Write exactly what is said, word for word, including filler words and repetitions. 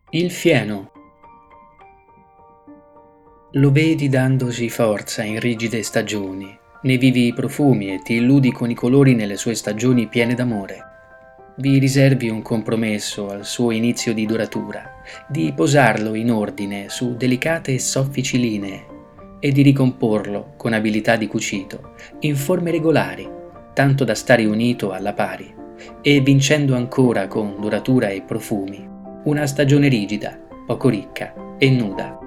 Il fieno. Lo vedi dandosi forza in rigide stagioni, ne vivi i profumi e ti illudi con i colori nelle sue stagioni piene d'amore. Vi riservi un compromesso al suo inizio di duratura, di posarlo in ordine su delicate e soffici linee e di ricomporlo con abilità di cucito in forme regolari, tanto da stare unito alla pari e vincendo ancora con duratura e profumi una stagione rigida, poco ricca e nuda.